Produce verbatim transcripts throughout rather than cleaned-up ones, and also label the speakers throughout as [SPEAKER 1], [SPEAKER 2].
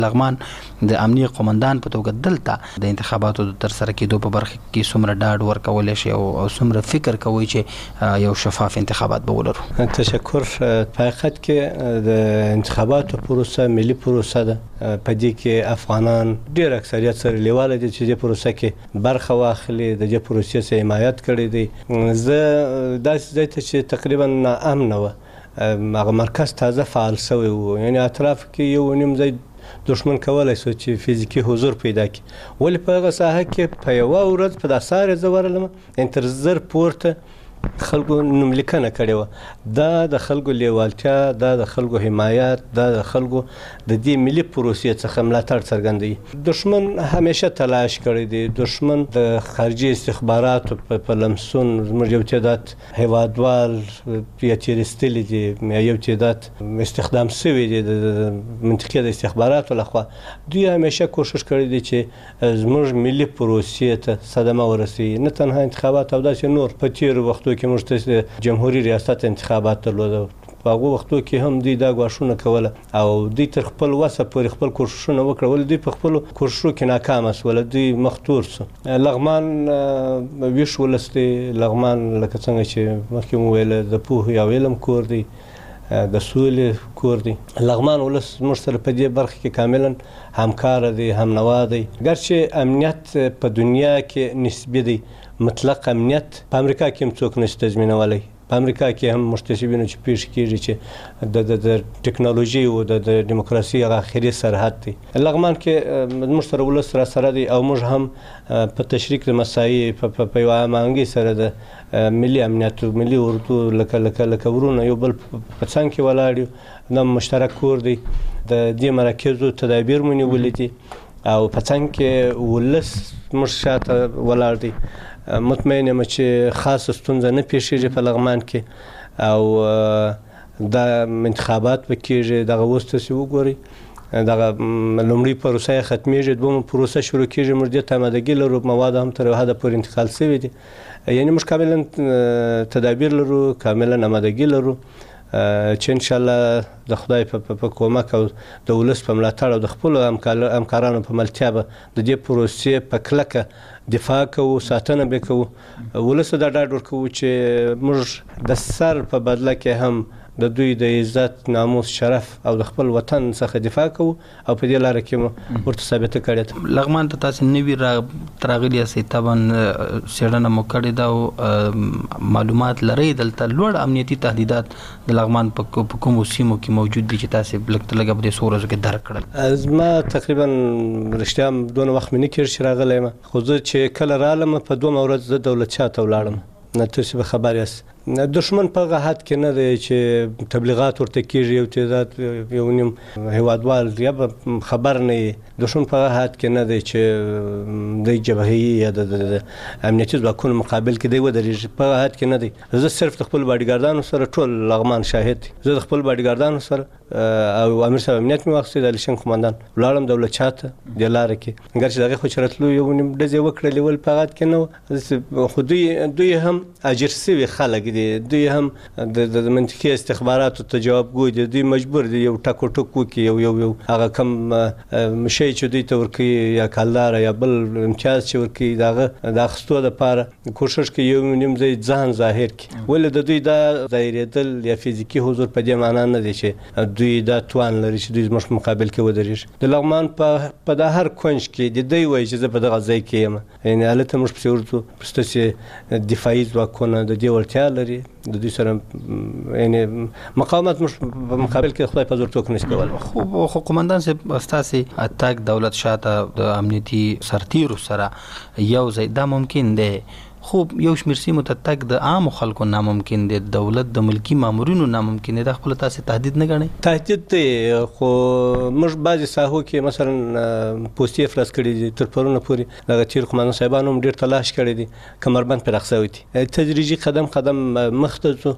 [SPEAKER 1] لغمان د امنیه قومندان په توګه دلته د انتخاباتو د ترسره کېدو په برخه کې څومره ډاډ ورکولی شي او څومره فکر کوي چې یو شفاف انتخابات به ولرو؟
[SPEAKER 2] تشکر. په حقیقت کې د انتخاباتو پروسه ملي پروسه ده. په دې کې افغانان ډېر اکثریت سره لیواله دي چې دې پروسه کې برخه واخلي، د دې پروسې څخه حمایت کړی دی. زه داسې ځای ته چې تقریبا ناامنه وه هغه مرکز تازه فعال شوی و، یعنې اطراف کې یو نیم ځای دښمن کولی شو چې فزیکي حضور پیدا کړي. ولې په هغه ساحه کې په یوه ورځ په دا سهار زه ورغلم یعنې تر زر پورته خلکو نوملیکنه کړې وه. دا د خلکو لیوالتیا، دا د خلکو حمایت، دا د خلکو د دې ملي پروسې څخه ملاتړ څرګندوي. دښمن همیشه تلاش کړی دی، دښمن د خارجي استخباراتو په لمسون زموږ یو تعداد هیوادوال یا تیرستلي دي، یو تعداد استخدام سوي دي د منطقې د استخباراتو لخوا. دوی همیشه کوشش کړی دی چې زموږ ملي پروسې ته صدمه ورسوي، نه تنها انتخابات او داسې نور. په تېرو وختو کې موږ ته جمهوري ریاست انتخابات درلوده، په هغو وختو کې هم دوی دا ګواښونه کوله او دوی تر خپل وسه پورې خپل کوښښونه وکړه، ولې دوی په خپلو کوښښو کې ناکامه شوله، دوی مختور سو. لغمان ویښ ولس دی. لغمان لکه څنګه چې مخکې مو ویله د پوهې او علم کور دی، د سولې کور دی. لغمان ولس موږ سره په دې برخه کې کاملا همکاره دی، همنوا دی. ګرچې امنیت په دنیا کې نسبي دی، مطلق امنیت په امریکا کې هم څوک نشي تضمینولی. په امریکا کې هم محتسبینو چې پیښ کېږي چې د د ټکنالوژي او د دیموکراسي هغه اخري سرحد دی. لغمان کې موږ سره ولس را سره دی او موږ هم په تشریک د مسایي په یوه هماهنګۍ سره د ملي امنیت او ملي اردو لکه لکه لکه ورونه یو بل په څنګ کې ولاړ یو. دا مشترک کور دی. د دې مراکزو تدابیر مو نیولي دي او په څنګ کې ولس موږ شاته ولاړ دی. مطمئن یم چې خاصه ستونزه نه پیښیږي په لغمان کې او دا انتخابات به کېږي. دغه اوس تاسې وګورئ، دغه لومړۍ پروسه یې ختمېږي، دویمه پروسه شروع کېږي. موږ دې ته امادګي لرو، مواد هم تر یو حده پورې انتقال شوي دي. یعنې موږ کاملا تدابیر لرو، کاملا امادګي لرو چې انشاءالله د خدای په کومک او د ولس په ملاتړ او د خپلو همکارانو په ملتیا به د دې پروسې په کلکه دفاع کوو، ساتنه به کوو. ولس ته دا ډاډ ورکوو چې موږ د سر په بدله کې هم د دوی د عزت، ناموس، شرف او د خپل وطن څخه دفاع کوو او په دې لاره کې مو ورته ثابته کړې ده.
[SPEAKER 1] لغمان ته تاسې نوي راغلي یاستئ، طبعا څېړنه مو کړې ده او معلومات لرئ. دلته لوړ امنیتي تهدیدات د لغمان په کومو سیمو کې موجود دي چې تاسې لږ تر لږه په دې څو ورځو کې درک کړل؟
[SPEAKER 2] زما تقریبا رښتیا دونه وخت مې نه کېږي چې راغلی یم، خو زه چې کله رالم په دومره ورځ زه دولت شاه ته ولاړم. تاسې به خبر یاست دشمن په هغه حد کې نه دی چې تبلیغات ورته کېږي، یو تعداد یو نیم هیوادوال یا به خبر نه وي. دشمن په هغه حد کې نه دی چې د جبهې یا د امنیتي ځواکونو مقابل کې دی ودرېږي، په هغه حد کې نه دی. زه صرف د خپل باډیګارډانو سره ټول لغمان شاهد دی. زه د خپل باډیګارډانو سره او امیر صاحب امنیت مې واخیستی، د لیشن قمندان ولاړم دولت شاه ته دې لاره کې. ګرچې د هغې خو چې راتلو یو نیم ډزې وکړلې ول په هغه حد کې نه وه، خو دوی دوی هم اجر شوي خلک دي. دوی هم د منطقي استخباراتو ته جوابګوی دي. دوی مجبور دي یو ټک و ټک وکړي، یو یو یو هغه کم شی چې دوی ته ورکوي یا کالداره یا بل امتیاز چې ورکوي د هغه د اخیستو دپاره کوښښ کوي یو نیم ځای ځان ظاهر کړي. ولې د دوی دا ظاهرېدل یا فزیکي حضور په دې معنا نه دی چې دوی دا توان لري چې دوی زموږ په مقابل کې ودرېږي. د لغمان په دا هر کونج کې د دوی وایي چې زه په دغه ځای کې یم، یعنې هلته موږ پسې ورځو، ستاسې دفاعي ځواکونه د دې وړتیا لري، د دوی سره یعنې مقاومت موږ په مقابل کې خدای په زور څوک نشي کولی.
[SPEAKER 1] خو قمندان صاحب ستاسې تګ دولت شاه ته د امنیتي سرتیرو سره یو ځای دا ممکن دی، خو یو شمېر سیمو ته تګ د عامو خلکو ناممکن دی، دولت د ملکي مامورینو ناممکن دی. دا خپله تاسې تهدید نه ګڼئ؟
[SPEAKER 2] تهدید دی، خو موږ بعضې ساحو کې مثلا پوستې افراز کړي دي. تر پرونه پورې دغه تیر قمندان صاحبانو هم ډېر تلاش کړی دی، کمربند پرې اخیستی دي. تدریجي قدم قدم مخ ته ځو.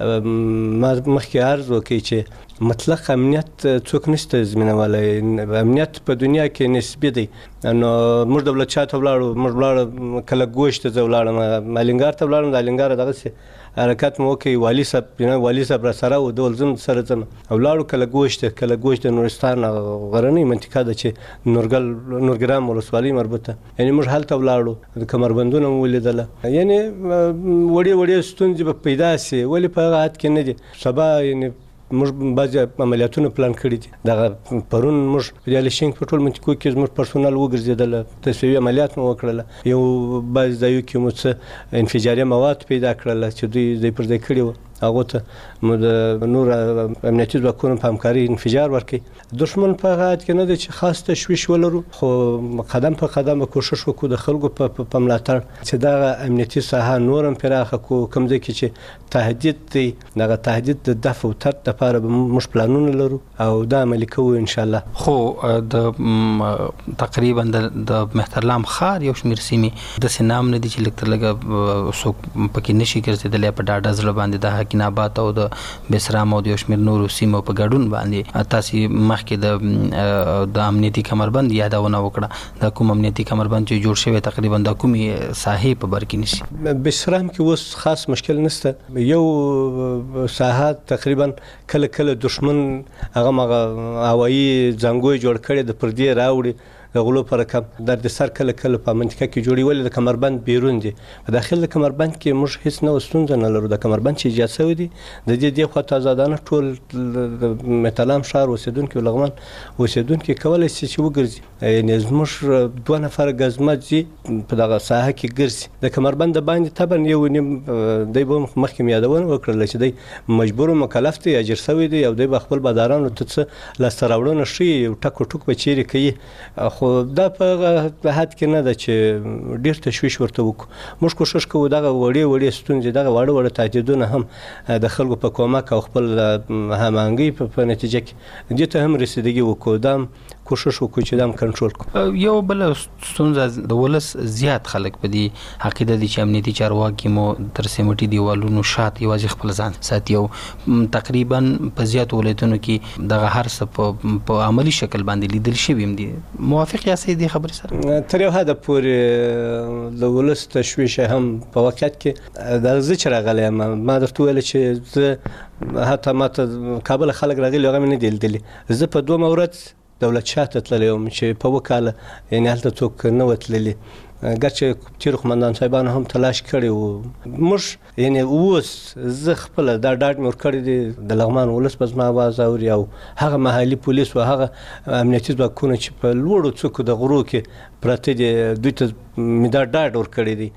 [SPEAKER 2] ما مخکې عرض وکړي چې مطلق امنیت څوک نشي تضمینولی. امنیت په دنیا کې نسبي دی. نو موږ دولت شاه ته ولاړو، موږ ولاړو کله ګوش ته زه ولاړم، الینګار ته ولاړم، د الینګاره دغسې حرکت مو وکړ، والي صاحب والي صاحب را سره و، د ول زم سره ځم او لاړو. کله ګوشت کله ګوشت د نورستان غرنۍ منطقه ده چې نورګل نورګرام ولسوالۍ مربوطه، یعنی موږ هلته ولاړو، د کمربندونه مو ولیدله. یعنی وړې وړې ستونزې به پیدا سي، ولې په هغه حد کې نه دي. سبا یعنی موږ بعضې عملیاتونه پلان کړي دي. دغه پرون موږ په دې لشینګ په ټول منطقو کې زموږ پرسونل وګرځېدله، تصفیوي عملیات مو وکړله. یو بعضې ځایو کې مو څه انفجاري مواد پیدا کړله چې دوی ځای پر ځای کړي وو، هغو ته مو د نور امنیتي ځواکونو په همکارۍ انفجار ورکړي. دښمن په هغه حد کې نه دی چې خاص تشویش ولرو، خو قدم په قدم به کوښښ وکړو د خلکو په ملاتړ چې دغه امنیتي ساحه نور هم پراخه کړو. کوم ځای کې چې تهدید دی، دغه تهدید د دفع او طرد دپاره به موږ پلانونه لرو او دا عملي کوو انشاءالله.
[SPEAKER 1] خو د تقریبا د مهترلام ښار یو شمېر سیمې داسې نام نه دي چې لږ تر لږه څوک پکې نشي ګرځېدلی په ډاډه زړه باندې. د حکین آباد او د بسرام او د یو شمېر نورو سیمو په ګډون باندې تاسې مخکې د د امنیتي کمربند یادونه وکړه. دا کوم امنیتي کمربند چې جوړ شوی تقریبا د کومې ساحې په بر کې نیسي؟
[SPEAKER 2] بسرام کې اوس خاص مشکل نشته. یو ساحه تقریبا کله کله دښمن هغه مغه هوایي ځانګوی جوړ کړي د پردې راوړي د غلو پر رقم در د سر کله کله په منطقه کې جوړي، ولې د کمربند بیرون دي. په داخل د کمربند کې موږ هیڅ نه ستونزه نه لرو. د کمربند چې ایجاد شوی دی د دې دې خوا آزادانه ټول د مهترلام ښار اوسېدونکي او لغمان اوسېدونکي کولی شي چې وګرځي. یعنې زموږ دوه نفره ګزمه ځي په دغه ساحه کې ګرځي. د کمربند د باندې طبعا یو نیم دی به مخکې مې یادونه وکړله چې دی مجبور مکلف دی، اجر شوی دی او دی به خپل بادارانو ته څه لاسته راوړنه ښیي، ټک و ټوک به چیرې کوي. خو دا په حد کې نه ده چې ډېر تشویش ورته وکړو. موږ کوښښ کوو دغه وړې وړې ستونزې، دغه واړه واړه تهدیدونه هم د خلکو په کومک او خپل هماهنګۍ په نتیجه کې دې ته هم رسیدګي وکړو. دا هم کوښښ وکړو چې دا هم کنټرول کړو.
[SPEAKER 1] یو بله ستونزه د ولس زیات خلک په دې عقیده دي چې امنیتي چارواکي مو تر سیمټي دیوالونو شات یوازې خپل ځان ساتي او تقریبا په زیاتو ولایتونو کې دغه هر څه په عملي شکل باندې لیدل شوي هم دي. موافق یاستئ دې خبرې سره؟
[SPEAKER 2] تر یو حده پورې د ولس تشویش هم په واقعیت کې د زه چې راغلی یم، ما درته ویله چې زه حتی ما ته کابل خلک راغلي هغه مې نه دي لیدلي. زه په دوه ورځ دولت شاه ته تللی وم چې په اووه کاله یعنې هلته څوک نه وه تللي، ګرچې تیرو قمندان صاحبانو هم تلاش کړی و. موږ یعنې اوس زه خپله دا ډاډ مې ورکړی دی د لغمان ولس به زما اواز اوري او هغه محلي پولیس و هغه امنیتي ځواکونه چې په لوړو څوکو د غرو کې پراته دي دوی ته مې دا ډاډ ورکړی دی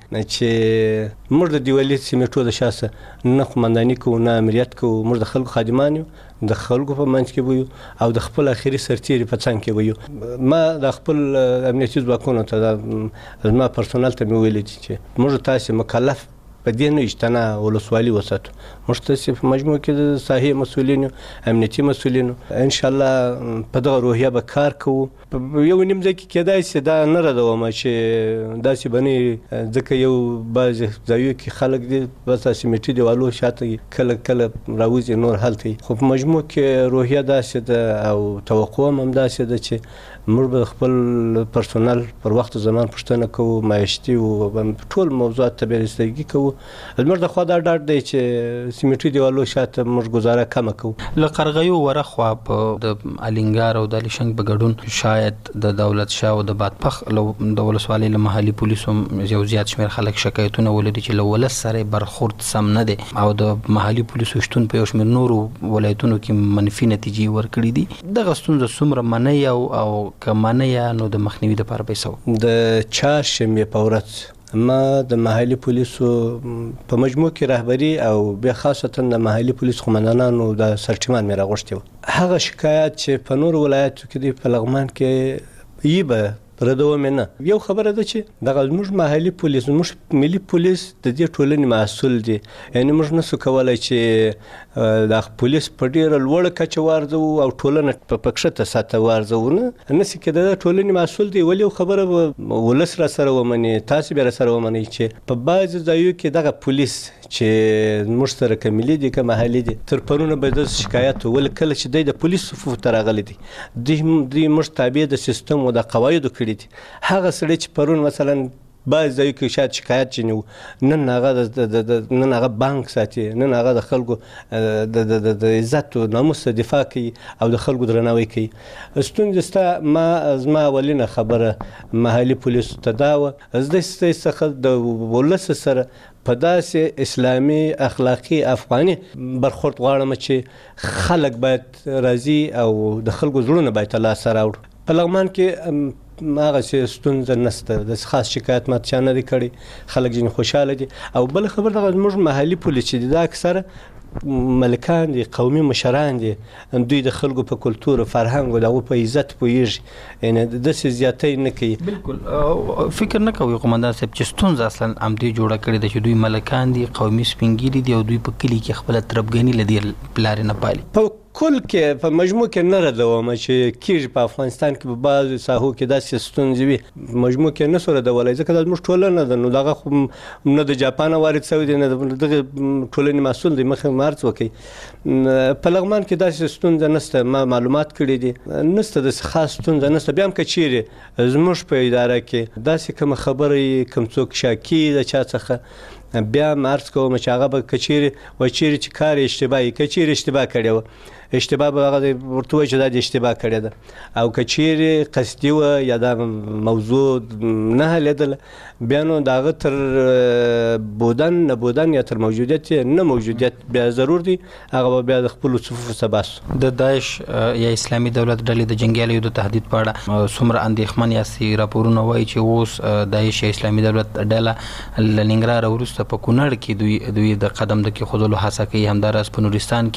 [SPEAKER 2] چې موږ د دیوالي سیمې ټوله شاسه نه قمنداني کوو نه امریت کوو. موږ د خلکو خادمان یو، د خلکو په منځ کې به یو او د خپل اخري سرتیري په څنګ کې به یو. ما د خپل امنیتي ځواکونو ته زما پرسونل ته مې ویلي دي چې موږ تاسې مکلف په دې نه اجتنا ولسوالي وساتو. موږ تاسې په مجموع کې د ساحې مسؤلینو امنیتي مسؤلینو انشاءالله په دغه روحیه به کار کوو. یو نیم ځای کې کېدای شي دا نه ردومه چې داسې به نه، ځکه یو بعضې ځایو کې خلک دي بس سیمټي دیوالو شاته کله کله راوځي نور هلته، خو په مجموع کې روحیه داسې ده او توقع هم همداسې ده چې موږ به خپل پرسونل پر وخت زمان پوښتنه کوو، معیشتي او ټول موضوعات ته به رسیدګي کوو. زموږ د خوا دا ډاډ دی چې سیمټي دیوالو شاته موږ ګزاره کمه کوو.
[SPEAKER 1] له قرغیو ورخوا په د الینګار او د لیشنګ په ګډون شاید د دولت شاه او د بادپخ د ولسوالۍ له محلي پولیسو یو زیات شمېر خلک شکایتونه ولري چې له ولس سره برخورد سم نه دی او د محلي پولیسو شتون په یو شمېر نورو ولایتونو کې منفي نتیجې ورکړي دي. دغه ستونزه څومره منئ او او که منئ نو د مخنیوي دپاره به یې څه؟
[SPEAKER 2] د چهارشنبې په ورځ ما د محلي پولیسو په مجموع کې رهبري او بیا خاصتا د محلي پولیس قمندانانو د سرټیمان مې راغوښتي وو. هغه شکایت چې په نورو ولایتو کې دی په لغمان کې یې به ردوم نه. یو خبره ده چې دغه زموږ محلي پولیس زموږ ملي پولیس د دې ټولنې مسؤل دي، یعنې موږ نسو کولی چې د پولیس په ډېره لوړه کچه وارزو او ټولنه په کښته سطحه وارزو نه نسي کېدای. د ټولنې مسؤل دي. ولې یو خبره به ولس را سره ومني، تاسې بیا را سره ومنئ چې په بعضې ځایو کې دغه پولیس چې موږ سره که ملي دي که محلي دي تر پرونه به د شکایت ول کله چې دی د پولیس صفوف ته راغلی دي دوی موږ تابع د سیستم او د قواعدو کړي دي. هغه سړی چې پرون مثلا بعض ځایو کې شاید شکایت ځینې وو، نن هغه نن هغه بانک ساتي، نن هغه د خلکو د عزت او ناموس دفاع کوي او د خلکو درناوی کوي. ستونزه ستا ما زما اولینه خبره محلي پولیسو ته دا وه، زه ستاسې څخه د ولس سره په داسې اسلامي اخلاقي افغاني برخورد غواړم چې خلک باید راضي او د خلکو زړونه باید ته لاسه راوړو. په لغمان کې هغسې ستونزه نشته، داسې خاص شکایت ما چا نه دی کړی، خلک ځینې خوشحاله دي. او بله خبره دغه زموږ محلي پولیس چې دي دا اکثره ملکان دي، قومي مشران دي، دوی د خلکو په کلتور او فرهنګ او د هغو په عزت پوهېږي، یعنې داسې زیاتی نه کوي.
[SPEAKER 1] بالکل فکر نه کوي قومندان صاحب چې ستونزه اصلا همدې جوړه کړې ده چې دوی ملکان دي، قومي سپین ږیري دي او دوی په کلي کې خپله تربګني له دې پلارې نه پالي.
[SPEAKER 2] په کل کې په مجموع کې نه ردوم چې کېږي په افغانستان کې په بعضو ساحو کې داسې ستونزې وي، مجموع کې نه سو ردولی، ځکه دا زموږ ټولنه ده، نو دغه خو نه د جاپانه وارد شوی دی، نه د دغه ټولنې محصول دی، مخکې مارڅ وکړي. په لغمان کې داسې ستونزه نشته، ما معلومات کړي دي، نشته داسې خاص ستونزه نشته. بیا هم که چیرې زموږ په اداره کې داسې کومه خبره کوم څوک شاکي د چا څخه، بیا هم عرض کوم چې هغه به که چیرې وایي چیرې چې کار اشتباهي، که چیرې اشتباه کړې وه، اشتباه به هغه ورته وایي چې دا د اشتباه کړې ده، او که چیرې قصدي وه یا دا موضوع نه حلېدله، بیا نو د هغه تر بودن نه بودن یا تر موجودیت نه موجودیت بیا ضرور دی، هغه به بیا د خپلو صفوفو څخه باسو.
[SPEAKER 1] د داعش یا اسلامي دولت ډلې د جنګیالیو د تهدید په اړه څومره اندېښمن یاستئ؟ راپورونه وایي چې اوس داعش یا اسلامي دولت ډله له ننګرهاره وروسته په کونړ کې دوی دوی د قدم د کېښودلو هڅه کوي، همداراز په نورستان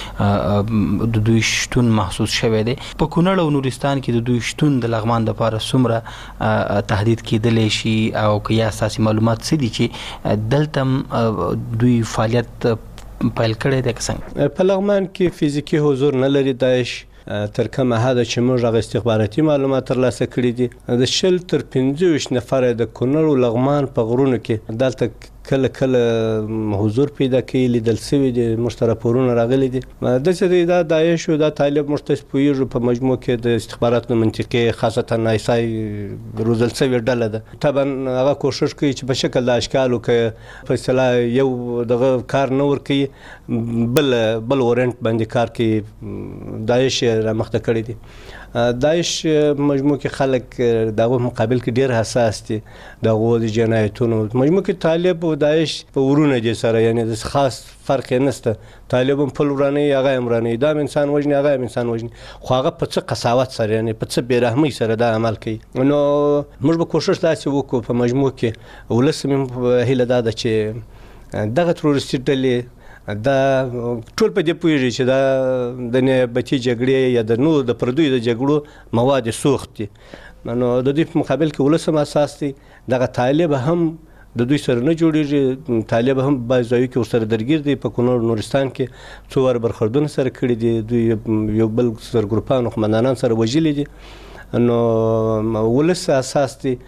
[SPEAKER 1] کې د دوی شتون محسوس شوی دی. په کونړ او نورستان کې د دوی شتون د لغمان دپاره څومره تهدید کېدلی شي، او که یا ستاسې معلومات څه دي چې دلته هم دوی فعالیت پیل کړی دی که څنګه؟
[SPEAKER 2] په لغمان کې فزیکي حضور نه لري داعش، تر کومه حده چې موږ هغه استخباراتي معلومات ترلاسه کړي دي. د شل تر پنځه ویشت نفره د کونړ او لغمان په غرونو کې دلته کله کله حضور پیدا کوي، لیدل شوي دي، موږ ته راپورونه راغلي دي. داسې دی دا داعش او دا طالب موږ تاسې پوهېږو په مجموع کې د استخباراتو منطقې خاصتا نایسای روزل شوې ډله ده. طبعا هغه کوشش کوي چې په شکل د اشکالو که په اصطلاح یو دغه کار نه ورکوي، بل بل ورنټ باندې کار کوي، داعش رامخته کړی دي. داعش مجموع کې خلک د هغو مقابل کې ډېر حساس دي، د هغو د جنایتونو مجموع کې طالب او داعش په ورونه دي سره، یعنې د خاص فرق یې نشته. طالب هم پل ورانوي، هغه هم ورانوي، دا هم انسان وژني، هغه هم انسان وژني، خو هغه په څه قساوت سره، یعنې په څه بېرحمۍ سره دا عمل کوي. نو موږ به کوشش داسې وکړو په مجموع کې، ولس مې هیله دا ده چې دغه تروریستي ډلې دا ټول په دې پوهېږي چې دا د نیابتي جګړې یا د نورو د پردیو د جګړو مواد سوخت دي، نو د دوی په مقابل کې ولس هم اساس دی. دغه طالب هم د دوی سره نه جوړېږي، طالب هم بعض ځایو کې ورسره درګیر دی. په کونړ نورستان کې څو واره برخوردونه سره کړي دي، دوی یو بل سرګروپان قمندانان سره وژلي دي، نو ولس اساس دی.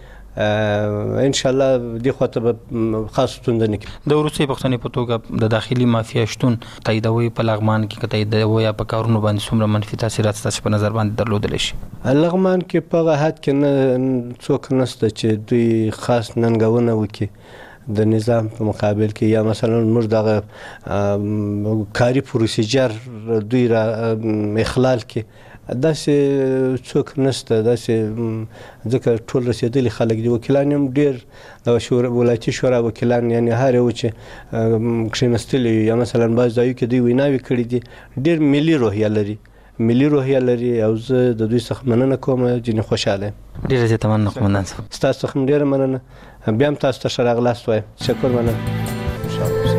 [SPEAKER 2] ان شاء الله دې خواته به خاص ستونزه نه کوي.
[SPEAKER 1] د وروستۍ پوښتنې په توګه د داخلي مافیا شتون تاییدوي په لغمان کې، که تاییدوي یا په کارونو باندې څومره منفي تاثیرات ستاسې په نظر باندې درلودلی شي؟
[SPEAKER 2] لغمان کې په هغه حد کې نه څوک نشته چې دوی خاص ننګونه وکړي د نظام په مقابل کې، یا مثلا موږ دغه کاري پروسیجر دوی را اخلال کې داسې څوک نشته. داسې ځکه ټول رسېدلي خلک دي، وکیلان هم ډېر د ولایتي شورا وکیلان، یعنې هر یو چې کښېنستلي یا مثلا بعض ځایو کې دوی ویناوې کړي دي، ډېر ملي روحیه لري ملي روحیه لري، او زه د دوی څخه مننه کوم، ځینې خوشحاله یم.
[SPEAKER 1] ډېره زیاته مننه قومندان صاحب.
[SPEAKER 2] ستاسو څخه هم ډېره مننه، بیا هم تاسو ته ښه راغلاست وایم. تشکر، مننه.